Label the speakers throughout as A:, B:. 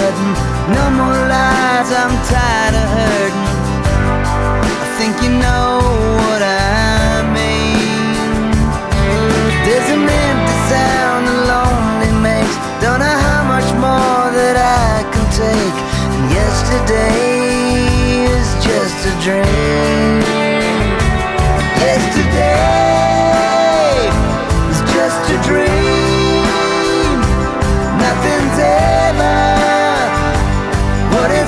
A: sudden. No more lies, I'm tired of hurting. I think you know what I mean. There's an empty sound the lonely makes. Don't know how much more that I can take. And yesterday is just a dream. Yesterday is just a dream. Nothing's ever what it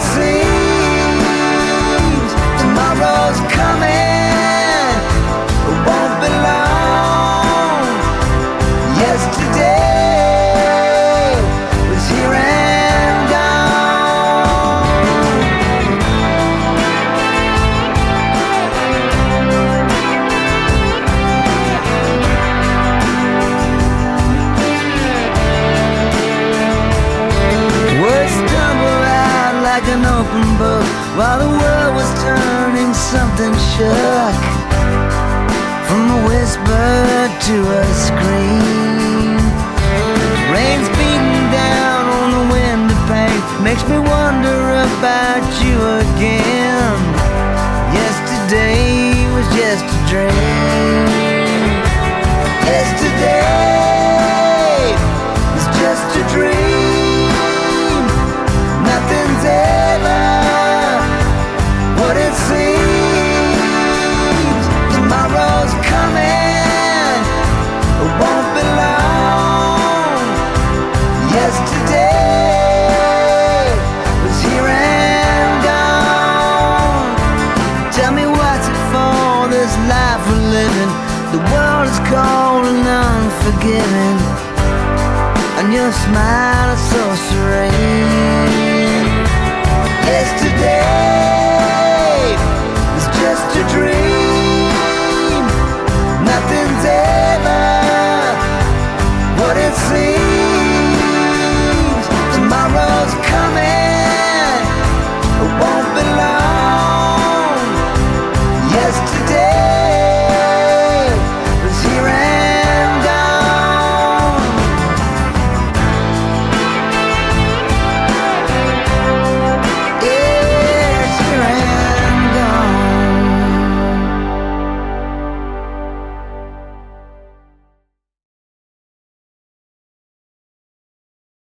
A: seems. Tomorrow's coming, it won't be long. Yesterday was here and gone. Words stumble out like an open book while the world was turning, something shook. From a whisper to a scream, rain's beating down on the window pane, makes me wonder about you again. Yesterday was just a dream. Yesterday was just a dream. Nothing's ever what it seems. Tomorrow's coming, it won't be long. Yesterday was here and gone. Tell me what's it for, this life we're living? The world is cold and unforgiving, and your smile is so surreal.